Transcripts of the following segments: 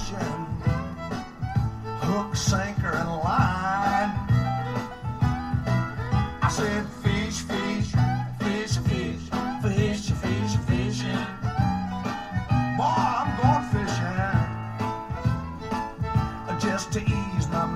fishing, hook, sinker, and line. I said fish, fish, fish, fish, fish, fish, fishing. Boy, I'm going fishing just to ease my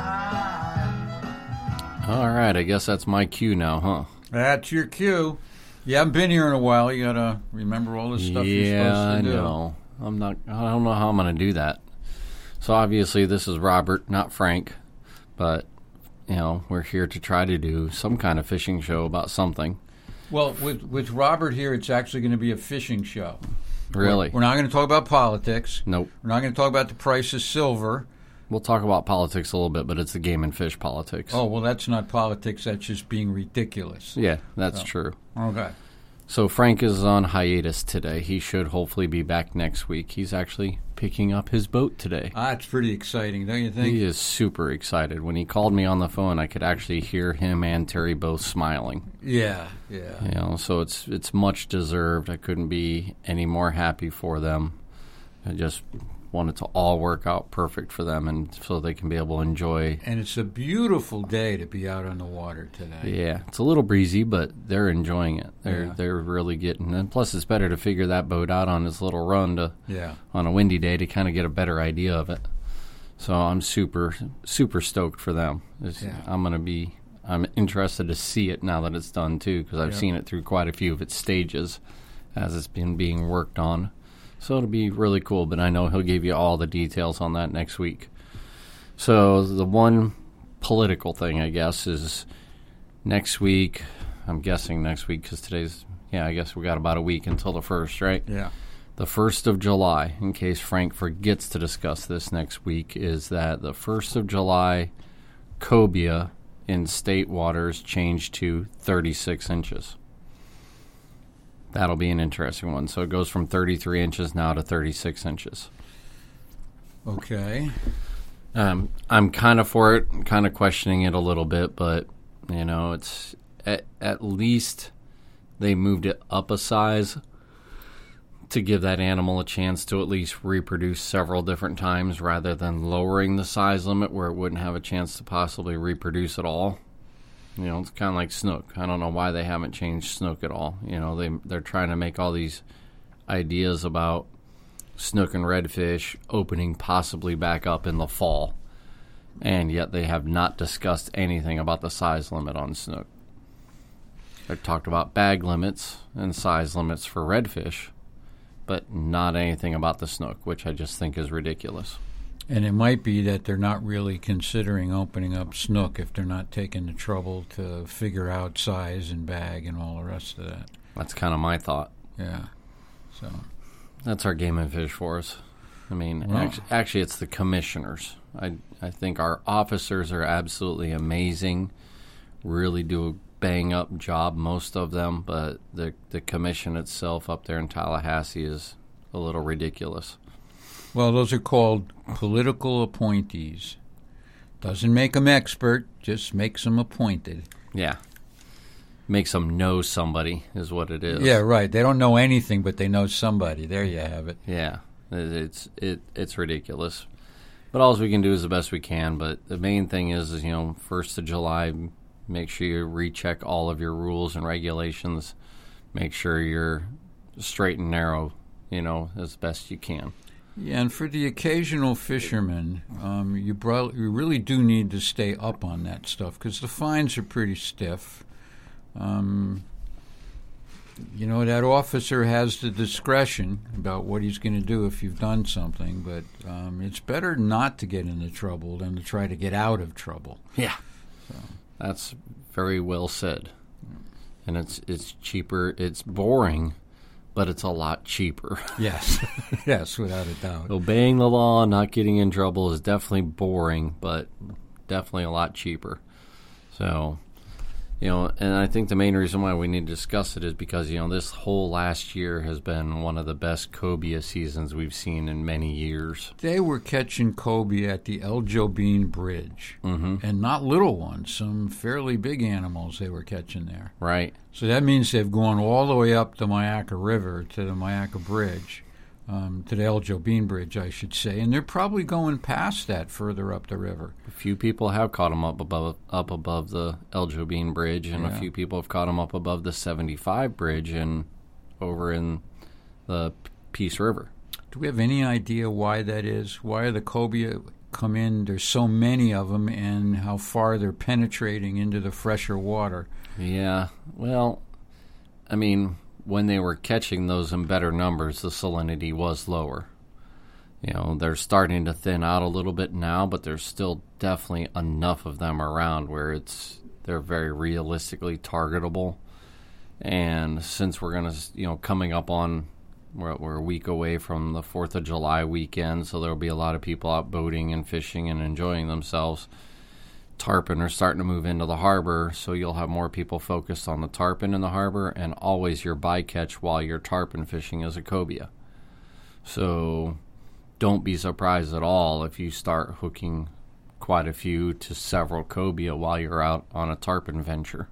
mind. All right, I guess that's my cue now, huh? That's your cue. You haven't been here in a while. You gotta remember all this stuff you're supposed to do. Yeah, I know. I don't know how I'm going to do that. So obviously this is Robert, not Frank, but we're here to try to do some kind of fishing show about something. Well, with Robert here, it's actually going to be a fishing show. Really? We're not going to talk about politics. Nope. We're not going to talk about the price of silver. We'll talk about politics a little bit, but it's the game and fish politics. Oh, well, that's not politics. That's just being ridiculous. Yeah, that's true. Okay. So Frank is on hiatus today. He should hopefully be back next week. He's actually picking up his boat today. That's pretty exciting, don't you think? He is super excited. When he called me on the phone, I could actually hear him and Terry both smiling. Yeah. So it's much deserved. I couldn't be any more happy for them. I just want it to all work out perfect for them, and so they can be able to enjoy. And it's a beautiful day to be out on the water today. Yeah, it's a little breezy, but they're enjoying it. They're really getting, and plus it's better to figure that boat out on its little run on a windy day to kind of get a better idea of it. So I'm super, super stoked for them. I'm interested to see it now that it's done too, because I've seen it through quite a few of its stages as it's been being worked on. So it'll be really cool, but I know he'll give you all the details on that next week. So the one political thing, I guess, is next week. I'm guessing next week because I guess we got about a week until the 1st, right? Yeah. The 1st of July, in case Frank forgets to discuss this next week, is that the 1st of July, cobia in state waters changed to 36 inches. That'll be an interesting one. So it goes from 33 inches now to 36 inches. Okay. I'm kind of for it, kind of questioning it a little bit, but, it's at least they moved it up a size to give that animal a chance to at least reproduce several different times rather than lowering the size limit where it wouldn't have a chance to possibly reproduce at all. It's kind of like snook. I don't know why they haven't changed snook at all. They're trying to make all these ideas about snook and redfish opening possibly back up in the fall, and yet they have not discussed anything about the size limit on snook. They've talked about bag limits and size limits for redfish, but not anything about the snook, which I just think is ridiculous. And it might be that they're not really considering opening up snook if they're not taking the trouble to figure out size and bag and all the rest of that. That's kind of my thought. Yeah. So that's our game and fish for us. I mean, actually, it's the commissioners. I think our officers are absolutely amazing, really do a bang-up job, most of them, but the commission itself up there in Tallahassee is a little ridiculous. Well, those are called political appointees. Doesn't make them expert, just makes them appointed. Yeah. Makes them know somebody is what it is. Yeah, right. They don't know anything, but they know somebody. There you have it. Yeah. It's ridiculous. But all we can do is the best we can. But the main thing is 1st of July, make sure you recheck all of your rules and regulations. Make sure you're straight and narrow, as best you can. Yeah, and for the occasional fisherman, you really do need to stay up on that stuff because the fines are pretty stiff. That officer has the discretion about what he's going to do if you've done something, but it's better not to get into trouble than to try to get out of trouble. Yeah, so. That's very well said. And it's cheaper. It's boring, but it's a lot cheaper. Yes, yes, without a doubt. Obeying the law, not getting in trouble is definitely boring, but definitely a lot cheaper. So, and I think the main reason why we need to discuss it is because, this whole last year has been one of the best cobia seasons we've seen in many years. They were catching cobia at the El Jobin Bridge, and not little ones, some fairly big animals they were catching there. Right. So that means they've gone all the way up the Myakka River to the Myakka Bridge, to the El Jobin Bridge, I should say, and they're probably going past that further up the river. A few people have caught them up above the El Jobin Bridge, and Yeah. a few people have caught them up above the 75 Bridge and over in the Peace River. Do we have any idea why that is? Why the cobia come in? There's so many of them, and how far they're penetrating into the fresher water. Yeah, well, I mean, when they were catching those in better numbers, the salinity was lower. You know, they're starting to thin out a little bit now, but there's still definitely enough of them around where they're very realistically targetable. And since we're going to, coming up on, we're a week away from the 4th of July weekend, so there'll be a lot of people out boating and fishing and enjoying themselves. Tarpon are starting to move into the harbor, so you'll have more people focused on the tarpon in the harbor, and always your bycatch while you're tarpon fishing is a cobia. So don't be surprised at all if you start hooking quite a few to several cobia while you're out on a tarpon venture.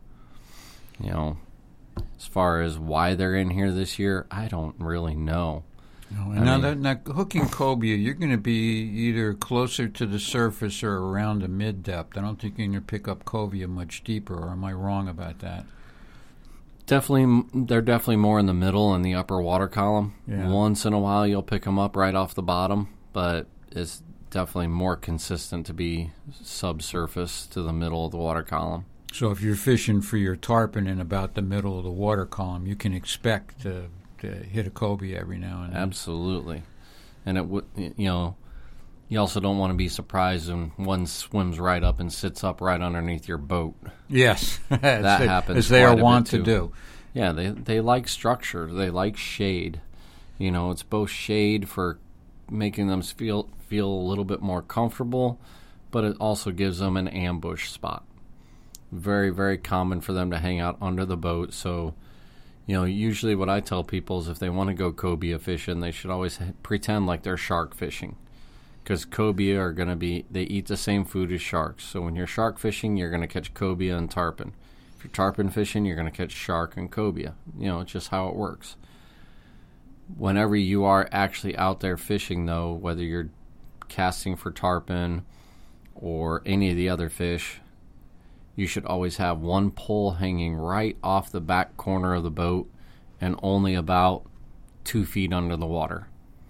As far as why they're in here this year, I don't really know. Now hooking cobia, you're going to be either closer to the surface or around the mid-depth. I don't think you're going to pick up cobia much deeper, or am I wrong about that? They're definitely more in the middle and the upper water column. Yeah. Once in a while you'll pick them up right off the bottom, but it's definitely more consistent to be subsurface to the middle of the water column. So if you're fishing for your tarpon in about the middle of the water column, you can expect to hit a cobia every now and then. Absolutely. And it would, you also don't want to be surprised when one swims right up and sits up right underneath your boat. Yes. That happens as they are quite a bit, wont to too. do. Yeah, they like structure. They like shade. It's both shade for making them feel a little bit more comfortable, but it also gives them an ambush spot. Very, very common for them to hang out under the boat. So, usually what I tell people is if they want to go cobia fishing, they should always pretend like they're shark fishing. Because cobia are going to they eat the same food as sharks. So when you're shark fishing, you're going to catch cobia and tarpon. If you're tarpon fishing, you're going to catch shark and cobia. It's just how it works. Whenever you are actually out there fishing, though, whether you're casting for tarpon or any of the other fish, you should always have one pole hanging right off the back corner of the boat and only about 2 feet under the water.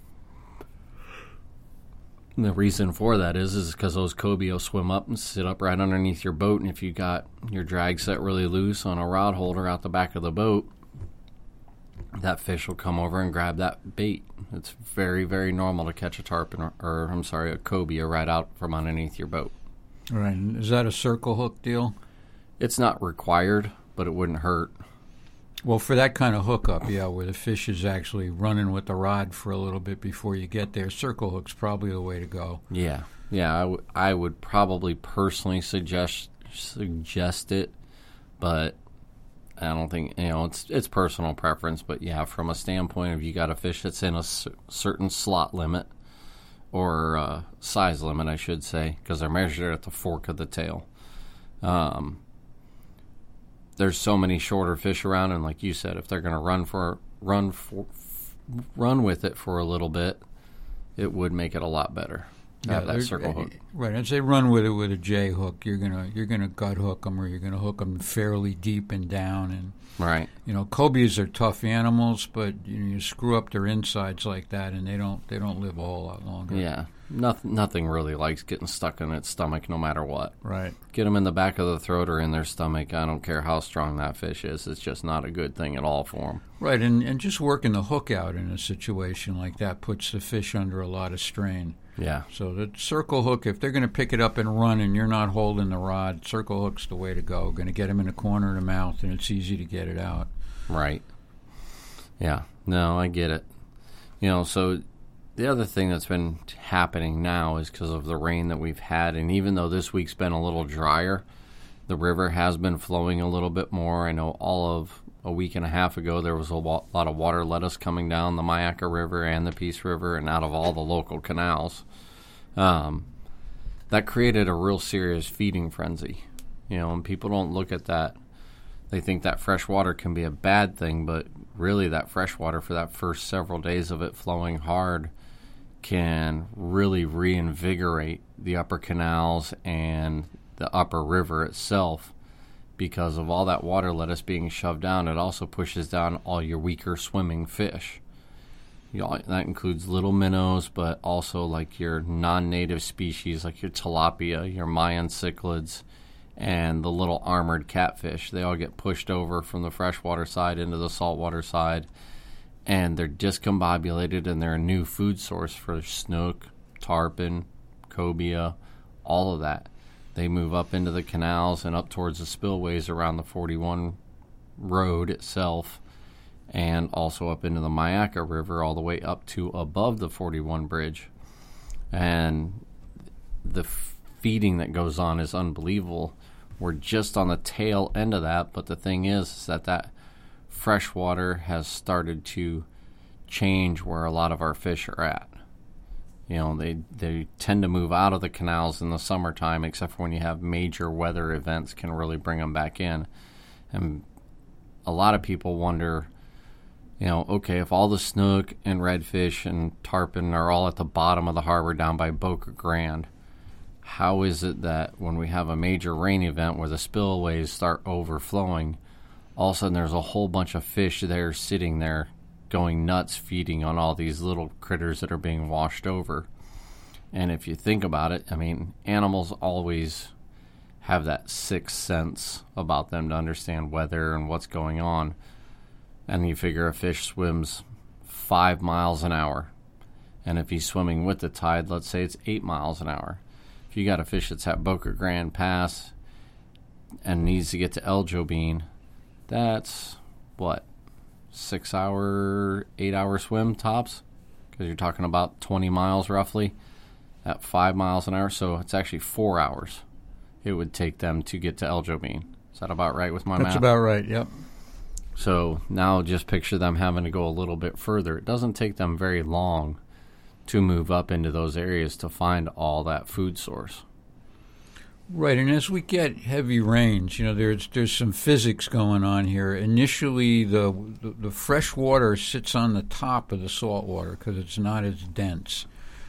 And the reason for that is because those cobia swim up and sit up right underneath your boat, and if you got your drag set really loose on a rod holder out the back of the boat, that fish will come over and grab that bait. It's very, very normal to catch a tarpon, a cobia right out from underneath your boat. Right. Is that a circle hook deal? It's not required, but it wouldn't hurt. Well, for that kind of hookup, yeah, where the fish is actually running with the rod for a little bit before you get there, circle hook's probably the way to go. Yeah. I would probably personally suggest it, but I don't think it's personal preference. But yeah, from a standpoint of you got a fish that's in a certain slot limit or size limit, I should say, because they're measured at the fork of the tail. There's so many shorter fish around, and like you said, if they're going to run with it for a little bit, it would make it a lot better. That circle hook. Right. As they run with it with a J hook, you're gonna gut hook them, or you're gonna hook them fairly deep and down. And right. Cobias are tough animals, but you screw up their insides like that, and they don't live a whole lot longer. Yeah. Nothing really likes getting stuck in its stomach, no matter what. Right. Get them in the back of the throat or in their stomach. I don't care how strong that fish is. It's just not a good thing at all for them. Right, and just working the hook out in a situation like that puts the fish under a lot of strain. Yeah. So the circle hook, if they're going to pick it up and run and you're not holding the rod, circle hook's the way to go. Going to get them in the corner of the mouth, and it's easy to get it out. Right. Yeah. No, I get it. So the other thing that's been happening now is because of the rain that we've had, and even though this week's been a little drier, the river has been flowing a little bit more. I know all of a week and a half ago there was a lot of water lettuce coming down the Myakka River and the Peace River and out of all the local canals. That created a real serious feeding frenzy. And people don't look at that. They think that fresh water can be a bad thing, but really that fresh water for that first several days of it flowing hard can really reinvigorate the upper canals and the upper river itself. Because of all that water lettuce being shoved down, it also pushes down all your weaker swimming fish. That includes little minnows, but also like your non-native species like your tilapia, your Mayan cichlids, and the little armored catfish. They all get pushed over from the freshwater side into the saltwater side, and they're discombobulated, and they're a new food source for snook, tarpon, cobia, all of that. They move up into the canals and up towards the spillways around the 41 road itself, and also up into the Myakka River all the way up to above the 41 bridge. And the feeding that goes on is unbelievable. We're just on the tail end of that, but the thing is that fresh water has started to change where a lot of our fish are at. They tend to move out of the canals in the summertime, except for when you have major weather events can really bring them back in. And a lot of people wonder, okay, if all the snook and redfish and tarpon are all at the bottom of the harbor down by Boca Grande, how is it that when we have a major rain event where the spillways start overflowing, all of a sudden there's a whole bunch of fish there sitting there going nuts feeding on all these little critters that are being washed over? And if you think about it, animals always have that sixth sense about them to understand weather and what's going on. And you figure a fish swims 5 miles an hour. And if he's swimming with the tide, let's say it's 8 miles an hour. If you got a fish that's at Boca Grande Pass and needs to get to El Jobin, that's, 6 hour, 8 hour swim tops? Because you're talking about 20 miles roughly at 5 miles an hour. So it's actually 4 hours it would take them to get to El Jobin. Is that about right with my math? That's about right, yep. So now just picture them having to go a little bit further. It doesn't take them very long to move up into those areas to find all that food source. Right, and as we get heavy rains, there's some physics going on here. Initially, the fresh water sits on the top of the salt water because it's not as dense.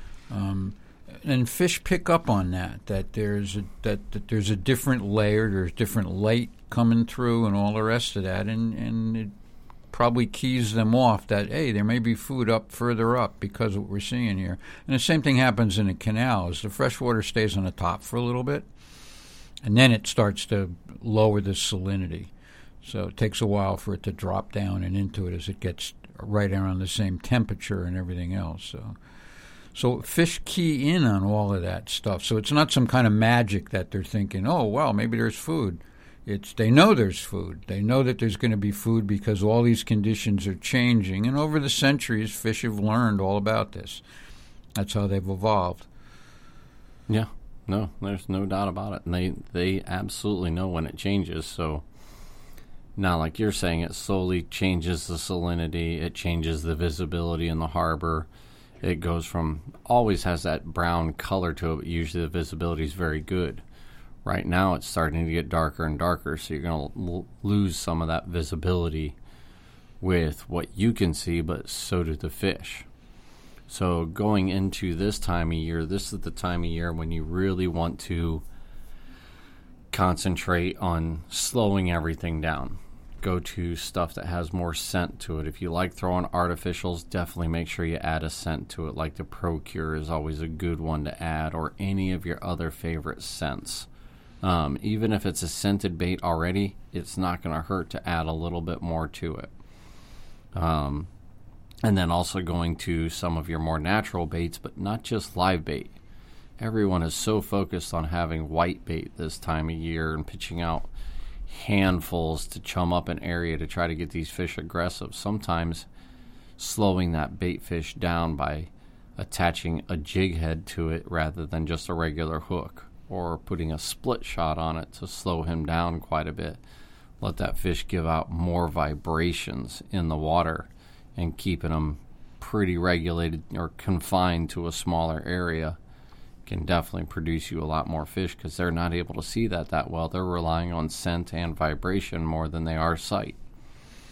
And fish pick up on that there's a different layer, there's different light coming through and all the rest of that, and it probably keys them off that, hey, there may be food up further up because of what we're seeing here. And the same thing happens in the canals. The fresh water stays on the top for a little bit, and then it starts to lower the salinity. So it takes a while for it to drop down and into it as it gets right around the same temperature and everything else. So fish key in on all of that stuff. So it's not some kind of magic that they're thinking, oh, well, maybe there's food. They know there's food. They know that there's going to be food because all these conditions are changing. And over the centuries, fish have learned all about this. That's how they've evolved. Yeah, no, there's no doubt about it. And they absolutely know when it changes. So now, like you're saying, it slowly changes the salinity. It changes the visibility in the harbor. It goes from, always has that brown color to it, but usually the visibility is very good. Right now it's starting to get darker and darker, so you're going to lose some of that visibility with what you can see, but so do the fish. So going into this time of year, this is the time of year when you really want to concentrate on slowing everything down. Go to stuff that has more scent to it. If you like throwing artificials, definitely make sure you add a scent to it, like the ProCure is always a good one to add, or any of your other favorite scents. Even if it's a scented bait already, it's not going to hurt to add a little bit more to it. And then also going to some of your more natural baits, but not just live bait. Everyone is so focused on having white bait this time of year and pitching out handfuls to chum up an area to try to get these fish aggressive. Sometimes slowing that bait fish down by attaching a jig head to it rather than just a regular hook, or putting a split shot on it to slow him down quite a bit. Let that fish give out more vibrations in the water, and keeping them pretty regulated or confined to a smaller area can definitely produce you a lot more fish, because they're not able to see that well. They're relying on scent and vibration more than they are sight.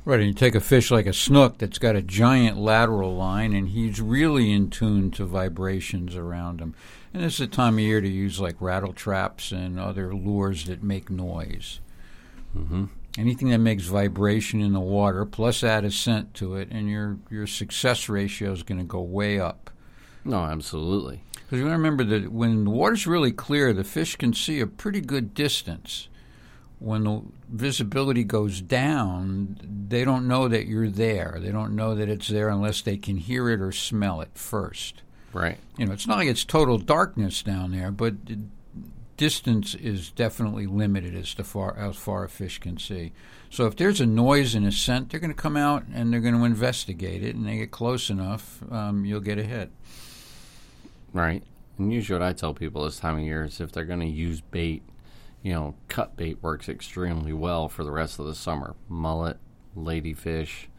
Right, and you take a fish like a snook that's got a giant lateral line, and he's really in tune to vibrations around him. And this is the time of year to use like rattle traps and other lures that make noise. Mm-hmm. Anything that makes vibration in the water, plus add a scent to it, and your success ratio is going to go way up. No, absolutely. Because you got to remember that when the water's really clear, the fish can see a pretty good distance. When the visibility goes down, they don't know that you're there. They don't know that it's there unless they can hear it or smell it first. Right. It's not like it's total darkness down there, but distance is definitely limited as far a fish can see. So if there's a noise and a scent, they're going to come out and they're going to investigate it, and they get close enough, you'll get a hit. Right. And usually what I tell people this time of year is if they're going to use bait, cut bait works extremely well for the rest of the summer. Mullet, ladyfish,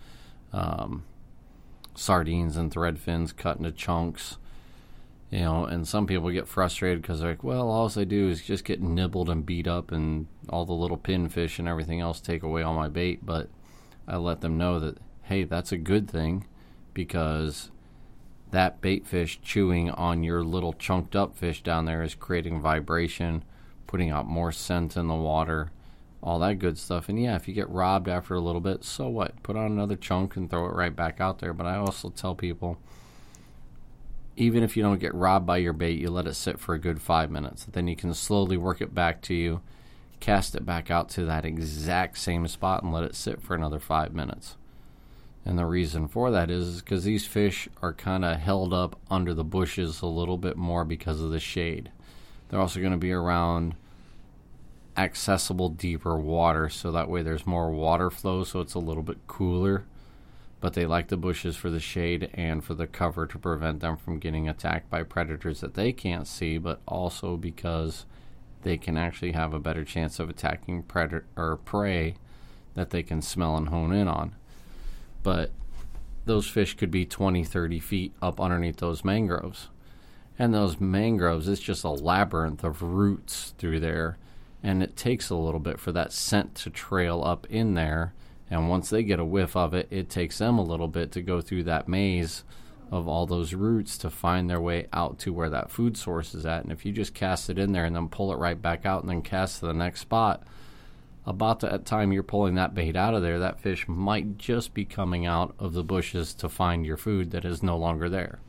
sardines and thread fins cut into chunks. And some people get frustrated because they're like, well, all I do is just get nibbled and beat up and all the little pinfish and everything else take away all my bait. But I let them know that, hey, that's a good thing because that bait fish chewing on your little chunked up fish down there is creating vibration, putting out more scent in the water, all that good stuff. And yeah, if you get robbed after a little bit, so what? Put on another chunk and throw it right back out there. But I also tell people, even if you don't get robbed by your bait, you let it sit for a good 5 minutes. Then you can slowly work it back to you, cast it back out to that exact same spot, and let it sit for another 5 minutes. And the reason for that is because these fish are kind of held up under the bushes a little bit more because of the shade. They're also going to be around accessible, deeper water, so that way there's more water flow, so it's a little bit cooler. But they like the bushes for the shade and for the cover to prevent them from getting attacked by predators that they can't see, but also because they can actually have a better chance of attacking predator or prey that they can smell and hone in on. But those fish could be 20, 30 feet up underneath those mangroves. And those mangroves, it's just a labyrinth of roots through there, and it takes a little bit for that scent to trail up in there. And once they get a whiff of it, it takes them a little bit to go through that maze of all those roots to find their way out to where that food source is at. And if you just cast it in there and then pull it right back out and then cast to the next spot, about that time you're pulling that bait out of there, that fish might just be coming out of the bushes to find your food that is no longer there.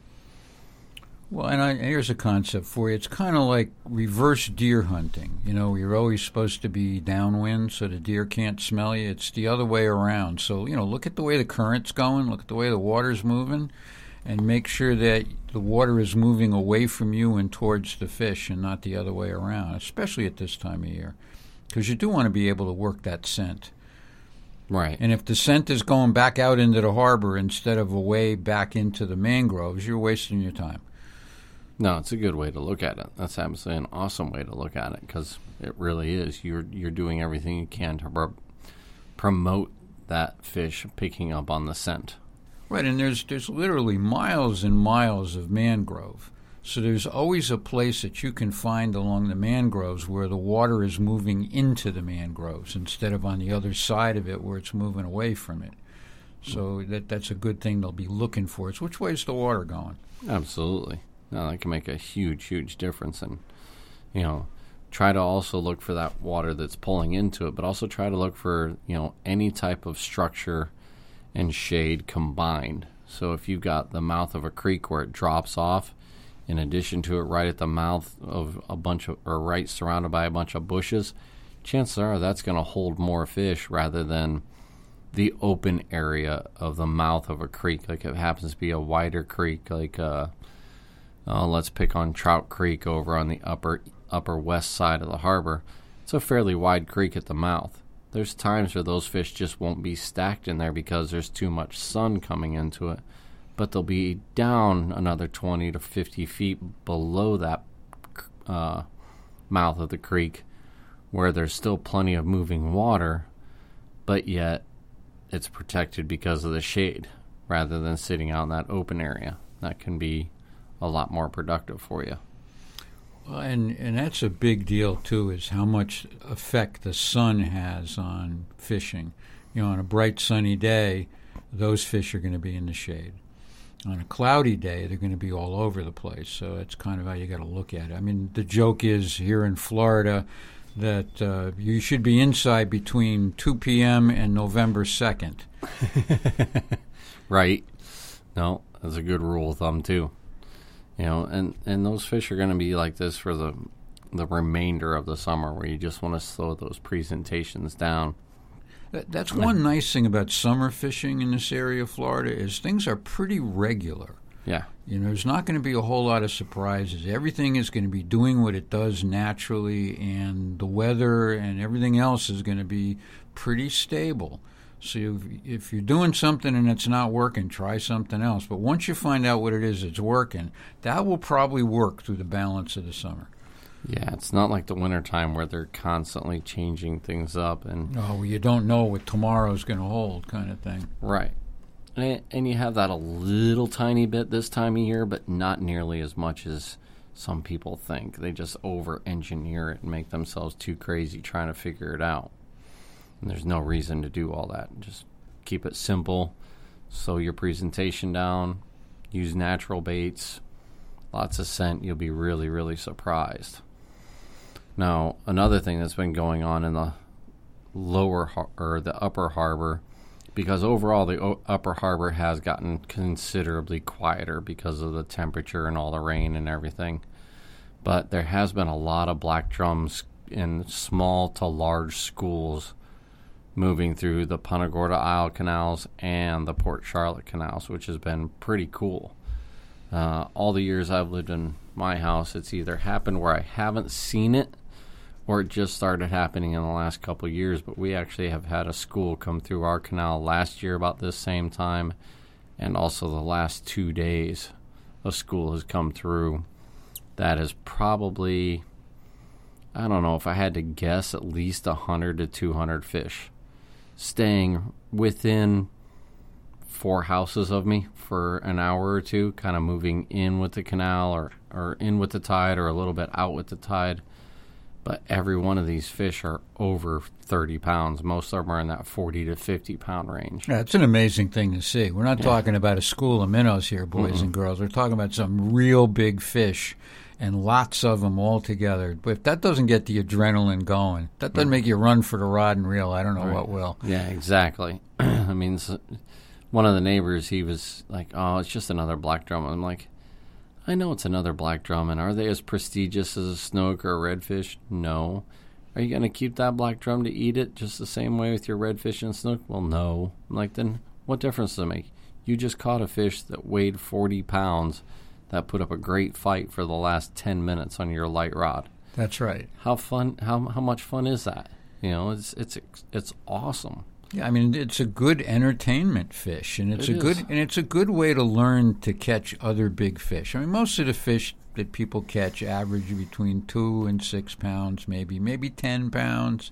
Well, and here's a concept for you. It's kind of like reverse deer hunting. You're always supposed to be downwind so the deer can't smell you. It's the other way around. So, look at the way the current's going, look at the way the water's moving, and make sure that the water is moving away from you and towards the fish and not the other way around, especially at this time of year. Because you do want to be able to work that scent. Right. And if the scent is going back out into the harbor instead of away back into the mangroves, you're wasting your time. No, it's a good way to look at it. That's absolutely an awesome way to look at it because it really is. You're doing everything you can to promote that fish picking up on the scent. Right, and there's literally miles and miles of mangrove. So there's always a place that you can find along the mangroves where the water is moving into the mangroves instead of on the other side of it where it's moving away from it. So that's a good thing they'll be looking for. It's which way is the water going? Absolutely. No, that can make a huge, huge difference. And, try to also look for that water that's pulling into it, but also try to look for, any type of structure and shade combined. So if you've got the mouth of a creek where it drops off, in addition to it right at the mouth of right surrounded by a bunch of bushes, chances are that's going to hold more fish rather than the open area of the mouth of a creek. Like if it happens to be a wider creek, like let's pick on Trout Creek over on the upper west side of the harbor. It's a fairly wide creek at the mouth. There's times where those fish just won't be stacked in there because there's too much sun coming into it. But they'll be down another 20 to 50 feet below that mouth of the creek where there's still plenty of moving water, but yet it's protected because of the shade rather than sitting out in that open area. That can be a lot more productive for you. Well, and that's a big deal, too, is how much effect the sun has on fishing. on a bright sunny day, those fish are going to be in the shade. On a cloudy day, they're going to be all over the place. So that's kind of how you got to look at it. I mean, the joke is here in Florida that you should be inside between 2 p.m. and November 2nd. Right. No, that's a good rule of thumb, too. And those fish are going to be like this for the remainder of the summer, where you just want to slow those presentations down. That's one nice thing about summer fishing in this area of Florida is things are pretty regular. Yeah. There's not going to be a whole lot of surprises. Everything is going to be doing what it does naturally, and the weather and everything else is going to be pretty stable. So if you're doing something and it's not working, try something else. But once you find out what it is that's working, that will probably work through the balance of the summer. Yeah, it's not like the wintertime where they're constantly changing things up. Well, you don't know what tomorrow's going to hold kind of thing. Right. And you have that a little tiny bit this time of year, but not nearly as much as some people think. They just over-engineer it and make themselves too crazy trying to figure it out. And there's no reason to do all that. Just keep it simple, slow your presentation down, use natural baits, lots of scent. You'll be really, really surprised. Now, another thing that's been going on in the the upper harbor, because overall the upper harbor has gotten considerably quieter because of the temperature and all the rain and everything. But there has been a lot of black drums in small to large schools moving through the Punta Gorda Isle canals and the Port Charlotte canals, which has been pretty cool. All the years I've lived in my house, it's either happened where I haven't seen it or it just started happening in the last couple of years. But we actually have had a school come through our canal last year about this same time, and also the last 2 days a school has come through. That is probably, I don't know, if I had to guess, at least 100 to 200 fish staying within 4 houses of me for an hour or two, kind of moving in with the canal or in with the tide or a little bit out with the tide. But every one of these fish are over 30 pounds. Most of them are in that 40 to 50 pound range. Yeah, it's an amazing thing to see. We're not talking about a school of minnows here, boys and girls. We're talking about some real big fish and lots of them all together. But if that doesn't get the adrenaline going, that doesn't make you run for the rod and reel, I don't know what will. Yeah, exactly. I mean, one of the neighbors, he was like, oh, it's just another black drum. I'm like, I know it's another black drum, and are they as prestigious as a snook or a redfish? No. Are you going to keep that black drum to eat it just the same way with your redfish and snook? Well, no. I'm like, then what difference does it make? You just caught a fish that weighed 40 pounds that put up a great fight for the last 10 minutes on your light rod. That's right. How fun? How much fun is that? It's awesome. Yeah, I mean, it's a good entertainment fish, and it's a good way to learn to catch other big fish. I mean, most of the fish that people catch average between 2 and 6 pounds, maybe 10 pounds.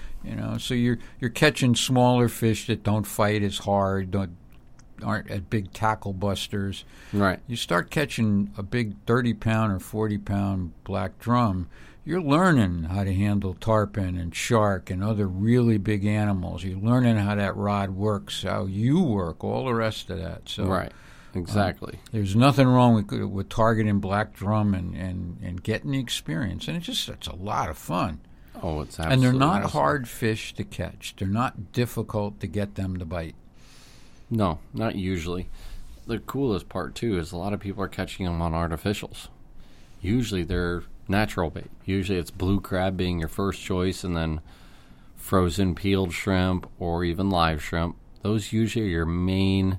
So you're catching smaller fish that don't fight as hard, aren't at big tackle busters. Right. You start catching a big 30-pound or 40-pound black drum, you're learning how to handle tarpon and shark and other really big animals. You're learning how that rod works, how you work, all the rest of that. So, right, exactly. There's nothing wrong with targeting black drum and getting the experience. And it's a lot of fun. Oh, it's absolutely And they're not awesome. hard fish to catch. They're not difficult to get them to bite. No, not usually. The coolest part, too, is a lot of people are catching them on artificials. Usually they're natural bait. Usually it's blue crab being your first choice, and then frozen peeled shrimp or even live shrimp. Those usually are your main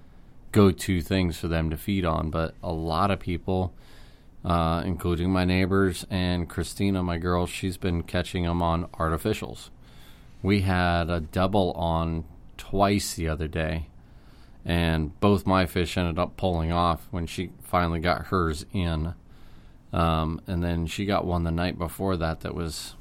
go-to things for them to feed on. But a lot of people, including my neighbors and Christina, my girl, she's been catching them on artificials. We had a double on twice the other day, and both my fish ended up pulling off when she finally got hers in. And then she got one the night before that was,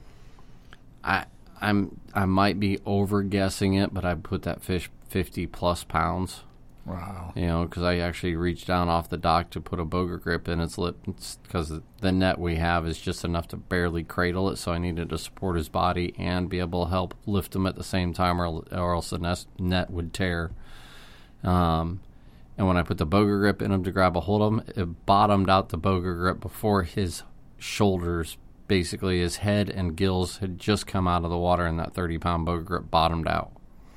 I might be over guessing it, but I put that fish 50 plus pounds. Wow. You know, because I actually reached down off the dock to put a boga grip in its lip because the net we have is just enough to barely cradle it, so I needed to support his body and be able to help lift him at the same time, or else the net would tear. And when I put the boga grip in him to grab a hold of him, it bottomed out the boga grip before his shoulders, basically his head and gills, had just come out of the water, and that 30-pound boga grip bottomed out.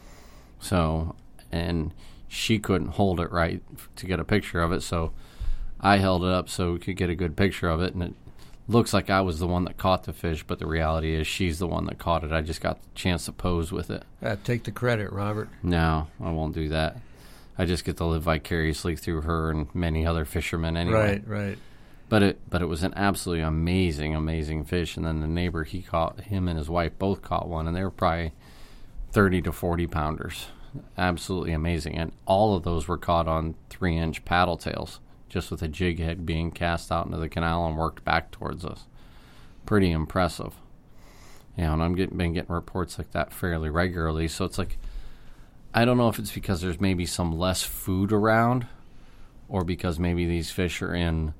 So, and she couldn't hold it right to get a picture of it, so I held it up so we could get a good picture of it, and it looks like I was the one that caught the fish, but the reality is she's the one that caught it. I just got the chance to pose with it. Take the credit, Robert. No, I won't do that. I just get to live vicariously through her and many other fishermen anyway. Right. But it was an absolutely amazing fish. And then the neighbor, him and his wife both caught one, and they were probably 30 to 40 pounders. Absolutely amazing. And all of those were caught on 3-inch paddle tails, just with a jig head being cast out into the canal and worked back towards us. Pretty impressive. Yeah, and I've been getting reports like that fairly regularly. So it's like, I don't know if it's because there's maybe some less food around, or because maybe these fish are in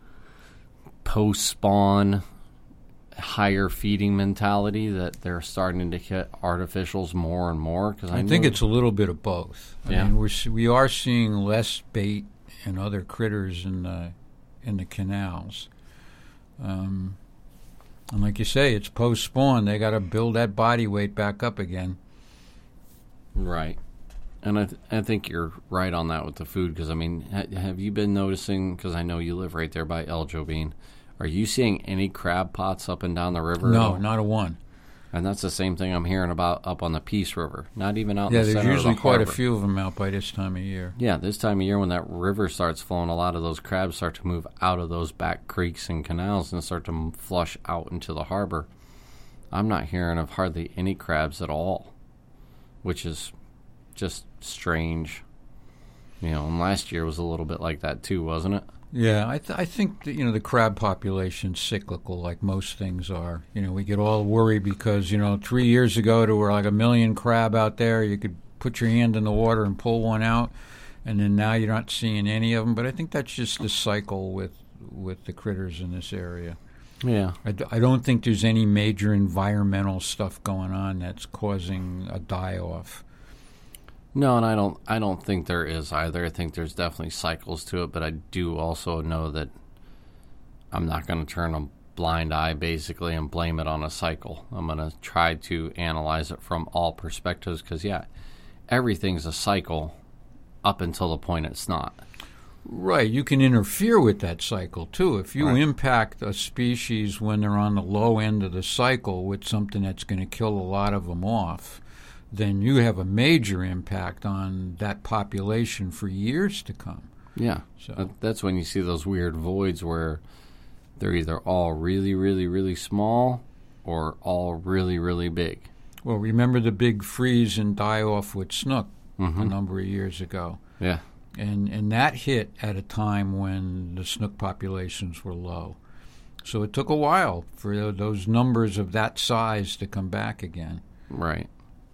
post-spawn higher feeding mentality that they're starting to hit artificials more and more. Because I think it's a little bit of both. I mean, we are seeing less bait and other critters in the canals, and like you say, it's post-spawn. They got to build that body weight back up again. Right. And I think you're right on that with the food, because, I mean, have you been noticing, because I know you live right there by El Jobin, are you seeing any crab pots up and down the river? No, not a one. And that's the same thing I'm hearing about up on the Peace River. Not even out in the center of the harbor. Yeah, there's usually quite a few of them out by this time of year. Yeah, this time of year when that river starts flowing, a lot of those crabs start to move out of those back creeks and canals and start to flush out into the harbor. I'm not hearing of hardly any crabs at all, which is just strange. You know, and last year was a little bit like that too, wasn't it? Yeah, I think that, the crab population's cyclical, like most things are. We get all worried because 3 years ago there were like 1 million crab out there. You could put your hand in the water and pull one out, and then now you're not seeing any of them. But I think that's just the cycle with the critters in this area. Yeah, I don't think there's any major environmental stuff going on that's causing a die-off. No, and I don't think there is either. I think there's definitely cycles to it, but I do also know that I'm not going to turn a blind eye, basically, and blame it on a cycle. I'm going to try to analyze it from all perspectives, because, everything's a cycle up until the point it's not. Right. You can interfere with that cycle, too. If you impact a species when they're on the low end of the cycle with something that's going to kill a lot of them off, then you have a major impact on that population for years to come. Yeah. So that's when you see those weird voids where they're either all really, really, really small or all really, really big. Well, remember the big freeze and die-off with snook a number of years ago. Yeah. And that hit at a time when the snook populations were low. So it took a while for those numbers of that size to come back again. Right.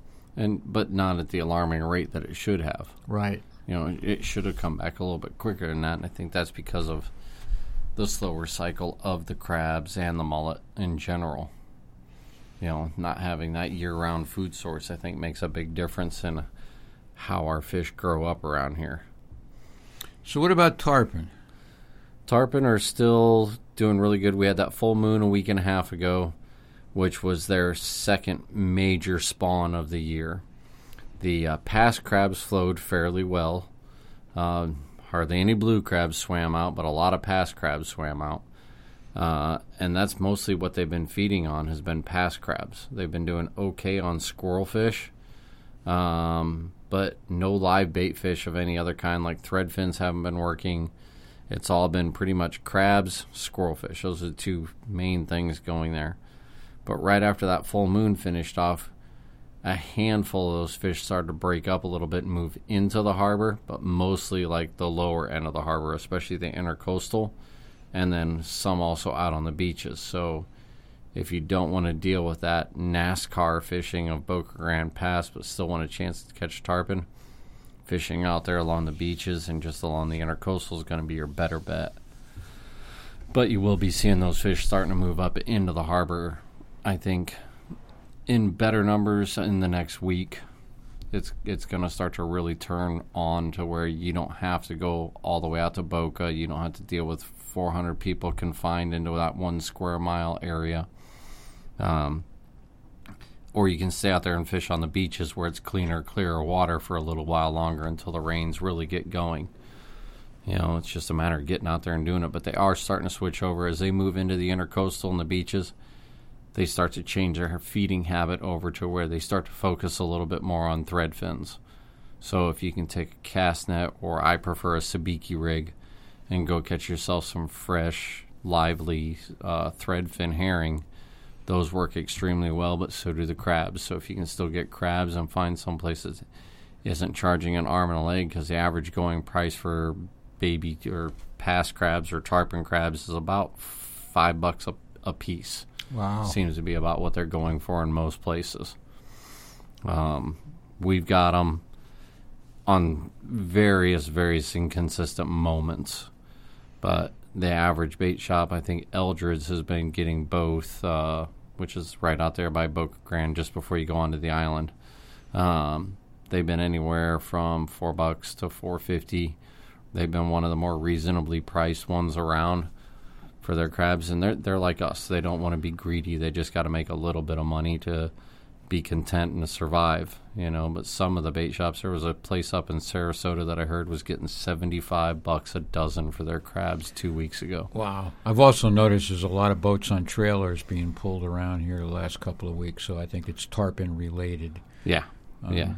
But not at the alarming rate that it should have. Right. It should have come back a little bit quicker than that, and I think that's because of the slower cycle of the crabs and the mullet in general. Not having that year-round food source, I think, makes a big difference in how our fish grow up around here. So what about tarpon? Tarpon are still doing really good. We had that full moon a week and a half ago, which was their second major spawn of the year. The past crabs flowed fairly well. Hardly any blue crabs swam out, but a lot of past crabs swam out. And that's mostly what they've been feeding on, has been past crabs. They've been doing okay on squirrelfish, but no live bait fish of any other kind, like threadfins haven't been working. It's all been pretty much crabs, squirrelfish. Those are the two main things going there. But right after that full moon finished off, a handful of those fish started to break up a little bit and move into the harbor, but mostly like the lower end of the harbor, especially the intercoastal, and then some also out on the beaches. So if you don't want to deal with that NASCAR fishing of Boca Grande Pass but still want a chance to catch tarpon, fishing out there along the beaches and just along the intercoastal is going to be your better bet. But you will be seeing those fish starting to move up into the harbor, I think, in better numbers in the next week. It's going to start to really turn on to where you don't have to go all the way out to Boca. You don't have to deal with 400 people confined into that 1 square mile area. Or you can stay out there and fish on the beaches where it's cleaner, clearer water for a little while longer until the rains really get going. You know, it's just a matter of getting out there and doing it. But they are starting to switch over as they move into the intercoastal and the beaches. They start to change their feeding habit over to where they start to focus a little bit more on thread fins. So if you can take a cast net, or I prefer a sabiki rig, and go catch yourself some fresh, lively thread fin herring, those work extremely well, but so do the crabs. So if you can still get crabs and find some place that isn't charging an arm and a leg, because the average going price for baby or past crabs or tarpon crabs is about $5 a piece. Wow. Seems to be about what they're going for in most places. We've got them on various inconsistent moments, but the average bait shop, I think Eldred's has been getting both, which is right out there by Boca Grande just before you go onto the island. They've been anywhere from $4 to $4.50. They've been one of the more reasonably priced ones around for their crabs, and they're like us. They don't want to be greedy. They just got to make a little bit of money to be content and to survive, you know. But some of the bait shops, there was a place up in Sarasota that I heard was getting $75 a dozen for their crabs 2 weeks ago. Wow. I've also noticed there's a lot of boats on trailers being pulled around here the last couple of weeks, so I think it's tarpon related. Yeah, yeah.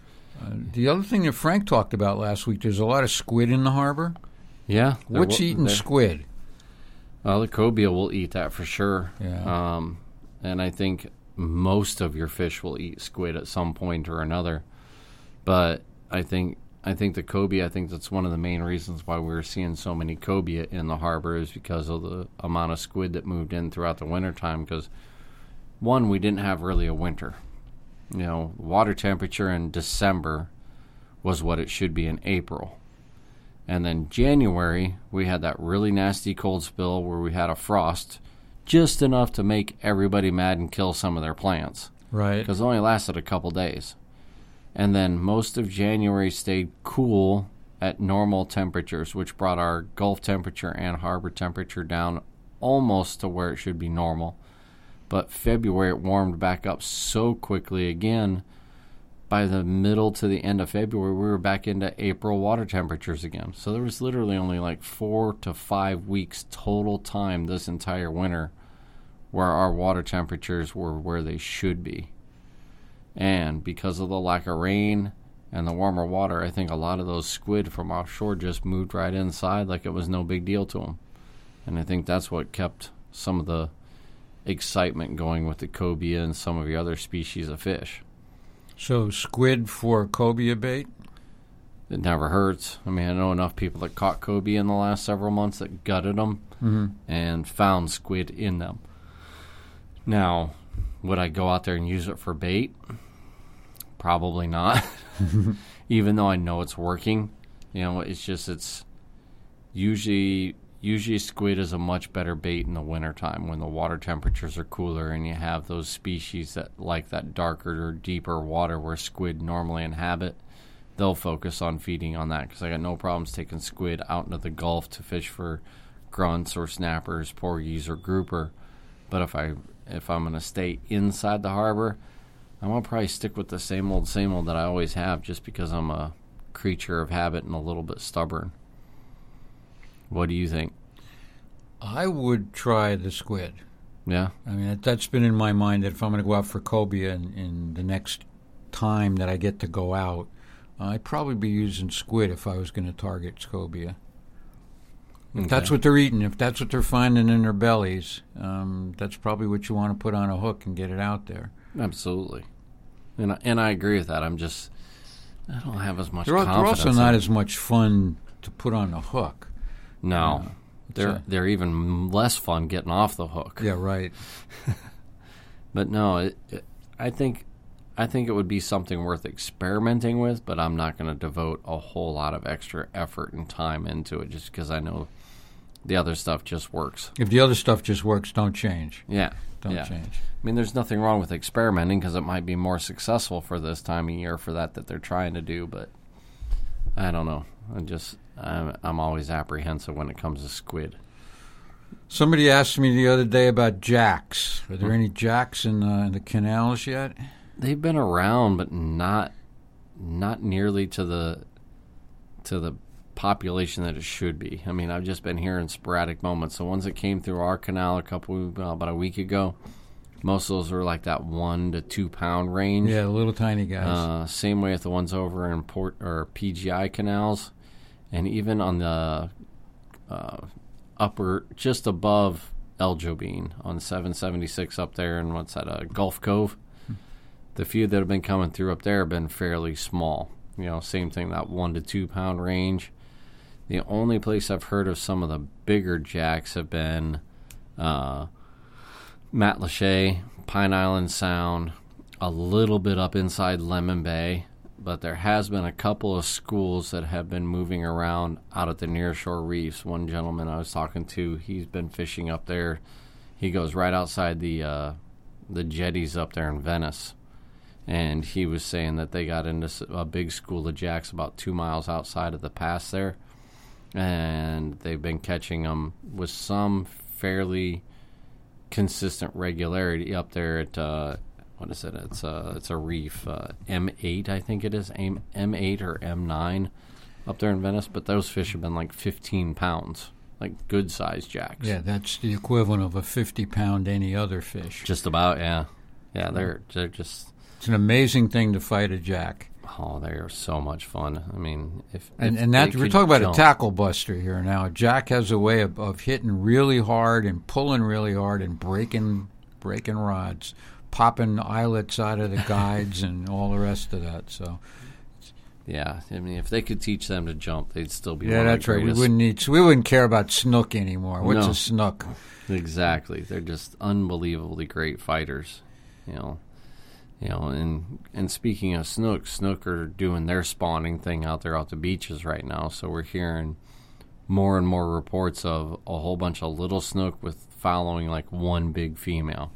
The other thing that Frank talked about last week, there's a lot of squid in the harbor. Yeah. What's eating squid? Well, the cobia will eat that for sure. Yeah. And I think most of your fish will eat squid at some point or another. But I think the cobia, I think that's one of the main reasons why we're seeing so many cobia in the harbor is because of the amount of squid that moved in throughout the wintertime. Because, one, we didn't have really a winter. You know, water temperature in December was what it should be in April. And then January, we had that really nasty cold spill where we had a frost, just enough to make everybody mad and kill some of their plants. Right. Because it only lasted a couple days. And then most of January stayed cool at normal temperatures, which brought our Gulf temperature and harbor temperature down almost to where it should be normal. But February, it warmed back up so quickly again. By the middle to the end of February, we were back into April water temperatures again. So there was literally only like 4 to 5 weeks total time this entire winter where our water temperatures were where they should be. And because of the lack of rain and the warmer water, I think a lot of those squid from offshore just moved right inside like it was no big deal to them. And I think that's what kept some of the excitement going with the cobia and some of the other species of fish. So squid for cobia bait? It never hurts. I mean, I know enough people that caught cobia in the last several months that gutted them and found squid in them. Now, would I go out there and use it for bait? Probably not. Even though I know it's working. You know, it's usually squid is a much better bait in the wintertime when the water temperatures are cooler and you have those species that like that darker or deeper water where squid normally inhabit. They'll focus on feeding on that because I got no problems taking squid out into the Gulf to fish for grunts or snappers, porgies, or grouper. But if I'm going to stay inside the harbor, I'm going to probably stick with the same old that I always have just because I'm a creature of habit and a little bit stubborn. What do you think? I would try the squid. Yeah? I mean, that's been in my mind that if I'm going to go out for cobia in the next time that I get to go out, I'd probably be using squid if I was going to target cobia. If that's what they're eating, if that's what they're finding in their bellies, that's probably what you want to put on a hook and get it out there. Absolutely. And I agree with that. I don't have as much they're confidence. They're also not as much fun to put on the hook. No. They're even less fun getting off the hook. Yeah, right. But no, I think I think it would be something worth experimenting with, but I'm not going to devote a whole lot of extra effort and time into it just because I know the other stuff just works. If the other stuff just works, don't change. Yeah. Don't yeah. change. I mean, there's nothing wrong with experimenting because it might be more successful for this time of year for that they're trying to do, but I don't know. I'm always apprehensive when it comes to squid. Somebody asked me the other day about jacks. Are there any jacks in the canals yet? They've been around, but not nearly to the population that it should be. I mean, I've just been hearing sporadic moments. The ones that came through our canal about a week ago, most of those were like that 1 to 2 pound range. Yeah, little tiny guys. Same way with the ones over in Port or PGI canals, and even on the upper, just above El Jobin on 776 up there, and what's that? Gulf Cove. The few that have been coming through up there have been fairly small. Same thing, that 1 to 2 pound range. The only place I've heard of some of the bigger jacks have been Matlacha, Pine Island Sound, a little bit up inside Lemon Bay, but there has been a couple of schools that have been moving around out at the nearshore reefs. One gentleman I was talking to, he's been fishing up there. He goes right outside the jetties up there in Venice. And he was saying that they got into a big school of jacks about 2 miles outside of the pass there. And they've been catching them with some fairly consistent regularity up there at, what is it? It's a reef, M8, I think it is, M8 or M9 up there in Venice. But those fish have been like 15 pounds, like good-sized jacks. Yeah, that's the equivalent of a 50-pound any other fish. Just about, yeah. Yeah, they're just... It's an amazing thing to fight a jack. Oh, they are so much fun. I mean, if that we're talking about a tackle buster here now. A jack has a way of hitting really hard and pulling really hard and breaking rods, popping eyelets out of the guides and all the rest of that. So, yeah, I mean, if they could teach them to jump, they'd still be. Yeah, that's right. We wouldn't care about snook anymore. What's a snook? Exactly. They're just unbelievably great fighters. And speaking of snook are doing their spawning thing out there off the beaches right now. So we're hearing more and more reports of a whole bunch of little snook with following like one big female.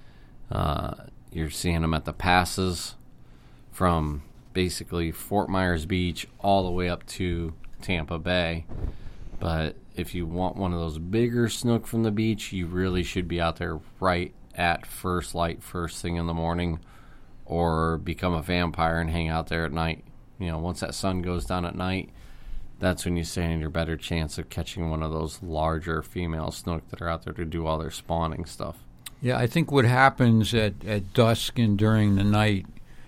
You're seeing them at the passes from basically Fort Myers Beach all the way up to Tampa Bay. But if you want one of those bigger snook from the beach, you really should be out there right at first light, first thing in the morning, or become a vampire and hang out there at night. Once that sun goes down at night, that's when you stand your better chance of catching one of those larger female snook that are out there to do all their spawning stuff. Yeah, I think what happens at dusk and during the night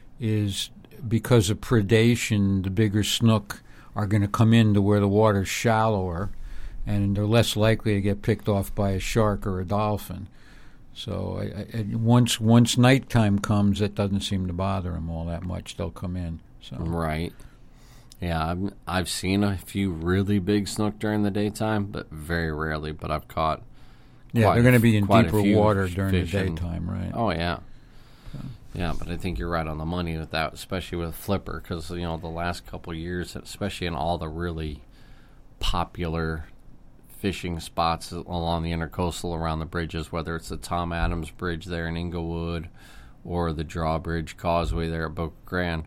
is because of predation, the bigger snook are going to come into where the water's shallower, and they're less likely to get picked off by a shark or a dolphin. So once nighttime comes, it doesn't seem to bother them all that much. They'll come in. So. Right. Yeah, I've seen a few really big snook during the daytime, but very rarely. But I've caught. Yeah, they're going to be in deeper water during the fishing. daytime, right? Oh yeah. Yeah, but I think you're right on the money with that, especially with flipper, because the last couple of years, especially in all the really popular fishing spots along the intercoastal around the bridges, whether it's the Tom Adams Bridge there in Inglewood or the Drawbridge Causeway there at Boca Grande,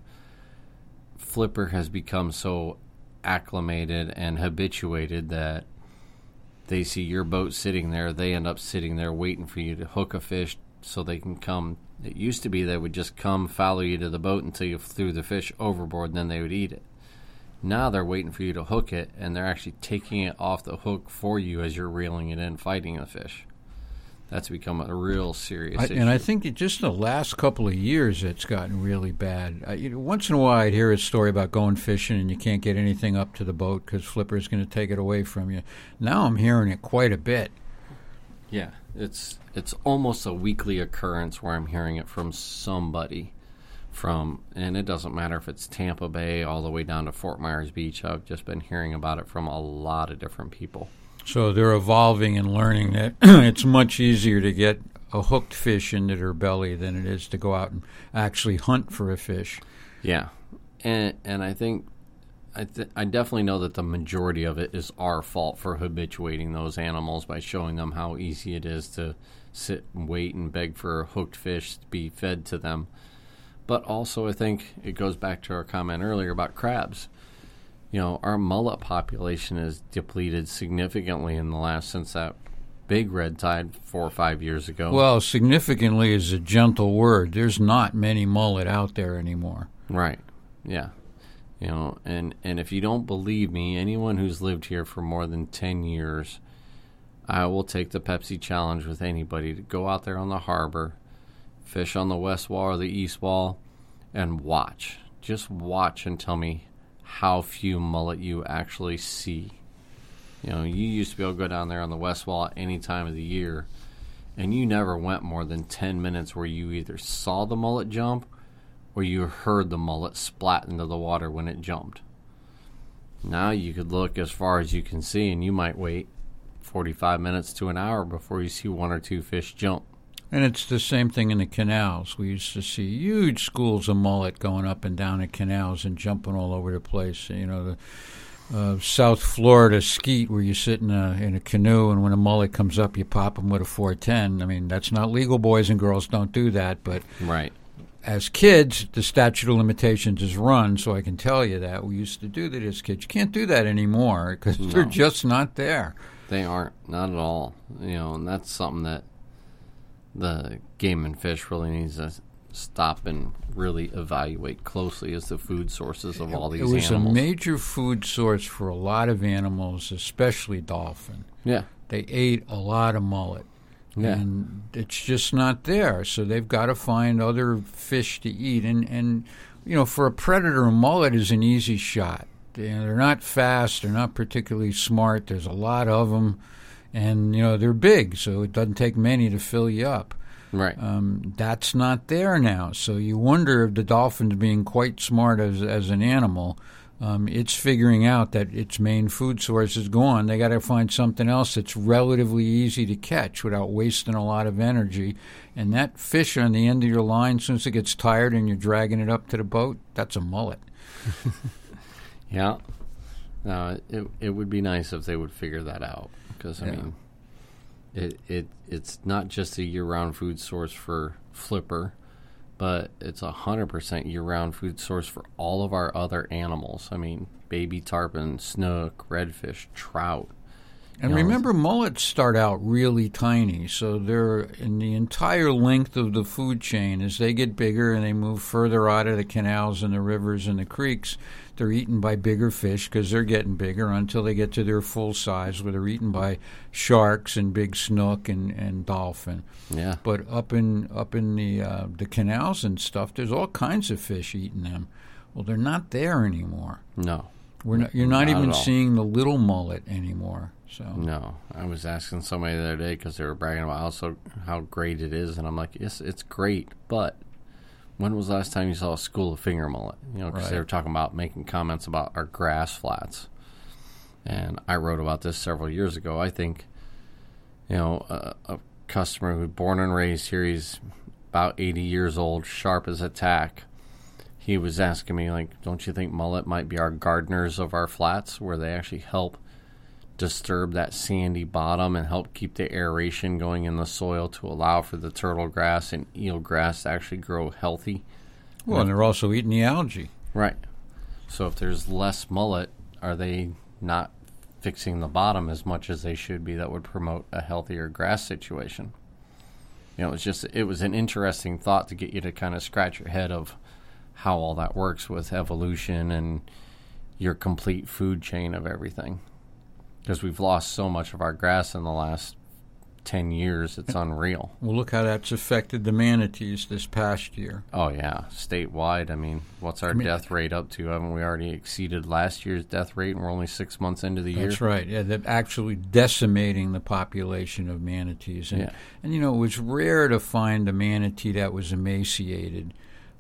flipper has become so acclimated and habituated that they see your boat sitting there, they end up sitting there waiting for you to hook a fish so they can come. It used to be they would just come follow you to the boat until you threw the fish overboard, and then they would eat it. Now they're waiting for you to hook it, and they're actually taking it off the hook for you as you're reeling it in, fighting the fish. That's become a real serious issue. And I think just the last couple of years it's gotten really bad. Once in a while I'd hear a story about going fishing and you can't get anything up to the boat because flipper's going to take it away from you. Now I'm hearing it quite a bit. Yeah, it's almost a weekly occurrence where I'm hearing it from somebody. And it doesn't matter if it's Tampa Bay all the way down to Fort Myers Beach. I've just been hearing about it from a lot of different people. So they're evolving and learning that it's much easier to get a hooked fish into their belly than it is to go out and actually hunt for a fish. Yeah, and I think I definitely know that the majority of it is our fault for habituating those animals by showing them how easy it is to sit and wait and beg for a hooked fish to be fed to them. But also, I think it goes back to our comment earlier about crabs. Our mullet population is depleted significantly since that big red tide 4 or 5 years ago. Well, significantly is a gentle word. There's not many mullet out there anymore. Right. Yeah. And if you don't believe me, anyone who's lived here for more than 10 years, I will take the Pepsi challenge with anybody to go out there on the harbor, fish on the west wall or the east wall, and watch. Just watch and tell me how few mullet you actually see. You used to be able to go down there on the west wall at any time of the year, and you never went more than 10 minutes where you either saw the mullet jump or you heard the mullet splat into the water when it jumped. Now you could look as far as you can see, and you might wait 45 minutes to an hour before you see 1 or 2 fish jump. And it's the same thing in the canals. We used to see huge schools of mullet going up and down the canals and jumping all over the place. The South Florida skeet where you sit in a canoe, and when a mullet comes up, you pop them with a 410. I mean, that's not legal, boys and girls. Don't do that. But right. As kids, the statute of limitations is run, so I can tell you that. We used to do that as kids. You can't do that anymore because they're just not there. They aren't, not at all. And that's something that the Game and Fish really needs to stop and really evaluate closely as the food sources of all these animals. It was a major food source for a lot of animals, especially dolphin. Yeah. They ate a lot of mullet. Yeah. And it's just not there, so they've got to find other fish to eat. And for a predator, a mullet is an easy shot. They're not fast. They're not particularly smart. There's a lot of them. And, they're big, so it doesn't take many to fill you up. Right. That's not there now. So you wonder if the dolphin's being quite smart as an animal. It's figuring out that its main food source is gone. They got to find something else that's relatively easy to catch without wasting a lot of energy. And that fish on the end of your line, as soon as it gets tired and you're dragging it up to the boat, that's a mullet. Yeah. No, it would be nice if they would figure that out. Because, I mean, it's not just a year-round food source for flipper, but it's 100% year-round food source for all of our other animals. I mean, baby tarpon, snook, redfish, trout. And remember, mullets start out really tiny, so they're in the entire length of the food chain. As they get bigger and they move further out of the canals and the rivers and the creeks, they're eaten by bigger fish because they're getting bigger until they get to their full size, where they're eaten by sharks and big snook and dolphin. Yeah. But up in the canals and stuff, there's all kinds of fish eating them. Well, they're not there anymore. No. You're not even seeing the little mullet anymore. So. No, I was asking somebody the other day because they were bragging about how great it is, and I'm like, yes, it's great, but when was the last time you saw a school of finger mullet? Because they were talking about making comments about our grass flats, and I wrote about this several years ago. I think, a customer who's born and raised here, he's about 80 years old, sharp as a tack. He was asking me, like, don't you think mullet might be our gardeners of our flats, where they actually help disturb that sandy bottom and help keep the aeration going in the soil to allow for the turtle grass and eel grass to actually grow healthy? Well, and they're also eating the algae. Right. So if there's less mullet, are they not fixing the bottom as much as they should be that would promote a healthier grass situation? It was an interesting thought to get you to kind of scratch your head of how all that works with evolution and your complete food chain of everything. Because we've lost so much of our grass in the last 10 years, it's unreal. Well, look how that's affected the manatees this past year. Oh, yeah. Statewide, I mean, what's our death rate up to? Haven't we already exceeded last year's death rate, and we're only 6 months into the year? That's right. Yeah, they're actually decimating the population of manatees. And it was rare to find a manatee that was emaciated.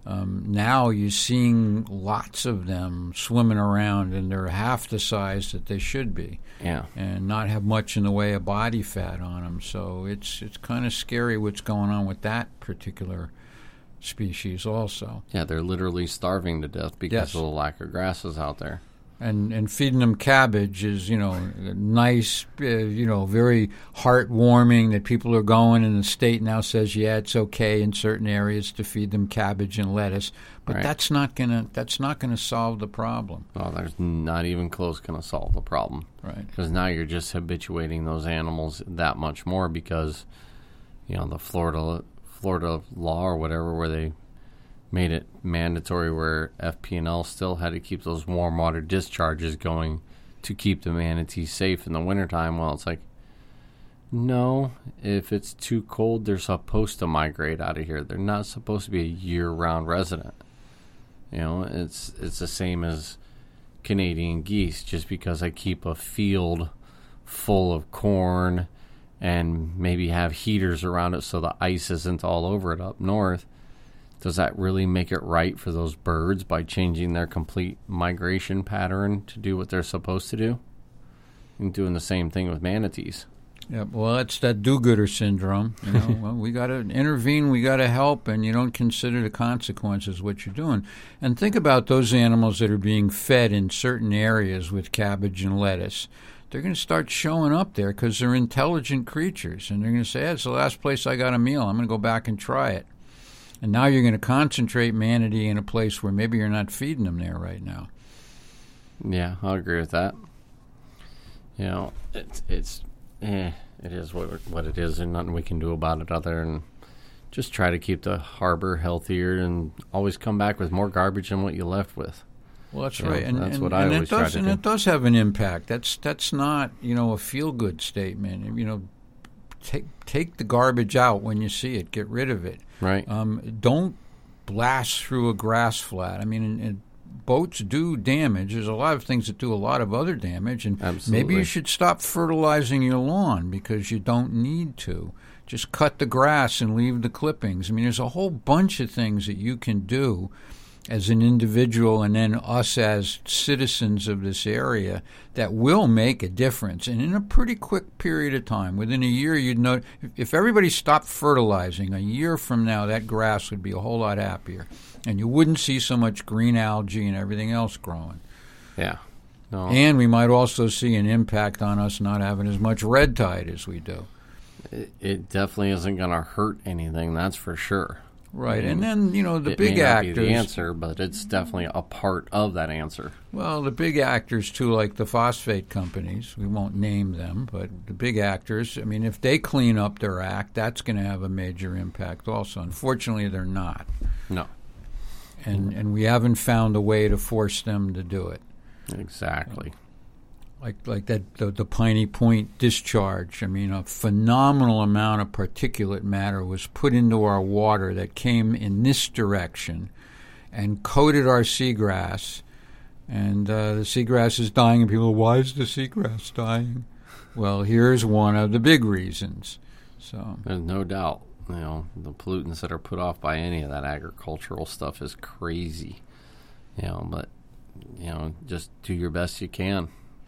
Now you're seeing lots of them swimming around, and they're half the size that they should be, and not have much in the way of body fat on them. So it's kind of scary what's going on with that particular species also. Yeah, they're literally starving to death because of the lack of grasses out there. And feeding them cabbage is, nice, very heartwarming that people are going, and the state now says, yeah, it's okay in certain areas to feed them cabbage and lettuce, but that's not gonna solve the problem. Well, there's not even close going to solve the problem, right? Because now you're just habituating those animals that much more because, the Florida law or whatever, where they made it mandatory where FP&L still had to keep those warm water discharges going to keep the manatees safe in the wintertime. Well, it's like, no, if it's too cold, they're supposed to migrate out of here. They're not supposed to be a year-round resident. It's the same as Canadian geese. Just because I keep a field full of corn and maybe have heaters around it so the ice isn't all over it up north, does that really make it right for those birds by changing their complete migration pattern to do what they're supposed to do? And doing the same thing with manatees. Yeah, well, it's that do-gooder syndrome. Well, we got to intervene, we got to help, and you don't consider the consequences of what you're doing. And think about those animals that are being fed in certain areas with cabbage and lettuce. They're going to start showing up there because they're intelligent creatures, and they're going to say, it's the last place I got a meal. I'm going to go back and try it. And now you're going to concentrate manatee in a place where maybe you're not feeding them there right now. Yeah, I'll agree with that. It is what it is, and nothing we can do about it other than just try to keep the harbor healthier and always come back with more garbage than what you left with. Well, that's right, and that's what I always try to do. And it does have an impact. That's not a feel-good statement. Take the garbage out when you see it. Get rid of it. Right. Don't blast through a grass flat. I mean, and boats do damage. There's a lot of things that do a lot of other damage, and maybe you should stop fertilizing your lawn because you don't need to. Just cut the grass and leave the clippings. I mean, there's a whole bunch of things that you can do as an individual and then us as citizens of this area that will make a difference. And in a pretty quick period of time, within a year, you'd know if everybody stopped fertilizing, a year from now, that grass would be a whole lot happier. And you wouldn't see so much green algae and everything else growing. Yeah. No. And we might also see an impact on us not having as much red tide as we do. It definitely isn't going to hurt anything, that's for sure. Right, and then, the big actors... It may not be the answer, but it's definitely a part of that answer. Well, the big actors, too, like the phosphate companies, we won't name them, but the big actors, I mean, if they clean up their act, that's going to have a major impact also. Unfortunately, they're not. No. And we haven't found a way to force them to do it. Exactly. Like that the Piney Point discharge. I mean, a phenomenal amount of particulate matter was put into our water that came in this direction and coated our seagrass. And the seagrass is dying, and people, why is the seagrass dying? Well, here's one of the big reasons. So there's no doubt. The pollutants that are put off by any of that agricultural stuff is crazy. But just do your best you can.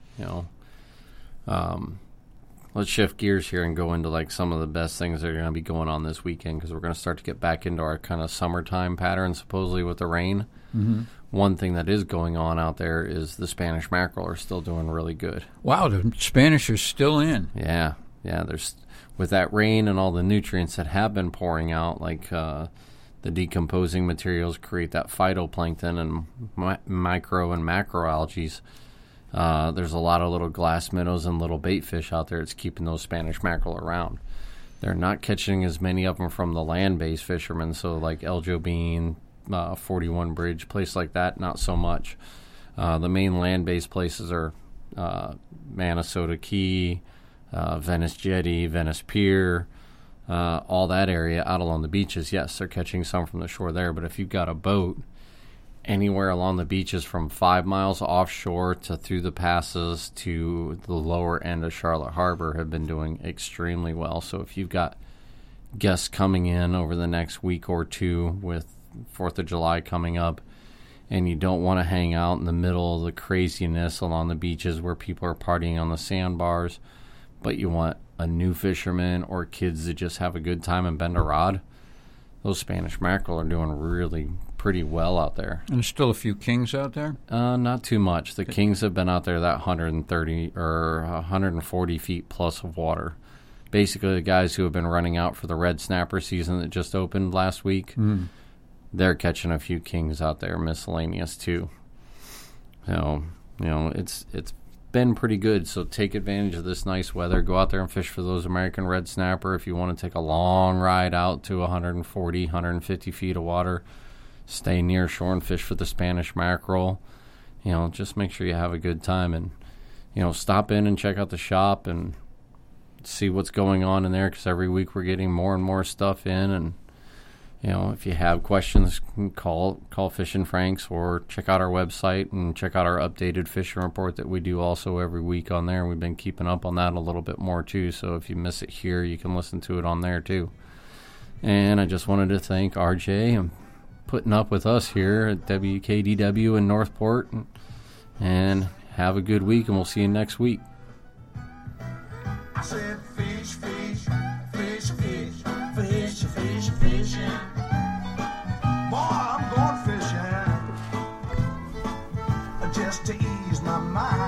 Let's shift gears here and go into some of the best things that are going to be going on this weekend, because we're going to start to get back into our kind of summertime pattern, supposedly with the rain. Mm-hmm. One thing that is going on out there is the Spanish mackerel are still doing really good. Wow, the Spanish are still in. Yeah. There's with that rain and all the nutrients that have been pouring out, the decomposing materials create that phytoplankton and micro and macroalgae. There's a lot of little glass minnows and little bait fish out there. It's keeping those Spanish mackerel around. They're not catching as many of them from the land-based fishermen, so like El Jobim, 41 Bridge, place like that, not so much. The main land-based places are Minnesota Key, Venice Jetty, Venice Pier, all that area out along the beaches. Yes, they're catching some from the shore there, but if you've got a boat anywhere along the beaches from 5 miles offshore to through the passes to the lower end of Charlotte Harbor have been doing extremely well. So if you've got guests coming in over the next week or two with 4th of July coming up, and you don't want to hang out in the middle of the craziness along the beaches where people are partying on the sandbars, but you want a new fisherman or kids that just have a good time and bend a rod, those Spanish mackerel are doing really pretty well out there. And there's still a few kings out there? Not too much. The kings have been out there that 130 or 140 feet plus of water. Basically, the guys who have been running out for the red snapper season that just opened last week, they're catching a few kings out there, miscellaneous too. So, it's been pretty good. So take advantage of this nice weather. Go out there and fish for those American red snapper. If you want to take a long ride out to 140, 150 feet of water, stay near shore and fish for the Spanish mackerel. Just make sure you have a good time, and stop in and check out the shop and see what's going on in there, because every week we're getting more and more stuff in. And if you have questions, call Fish and Franks, or check out our website and check out our updated fishing report that we do also every week on there. We've been keeping up on that a little bit more too, so if you miss it here, you can listen to it on there too. And I just wanted to thank RJ and putting up with us here at WKDW in Northport, and have a good week, and we'll see you next week. I said fish, fish, fish, fish, fish, fish, fishing. Boy, I'm going fishing just to ease my mind.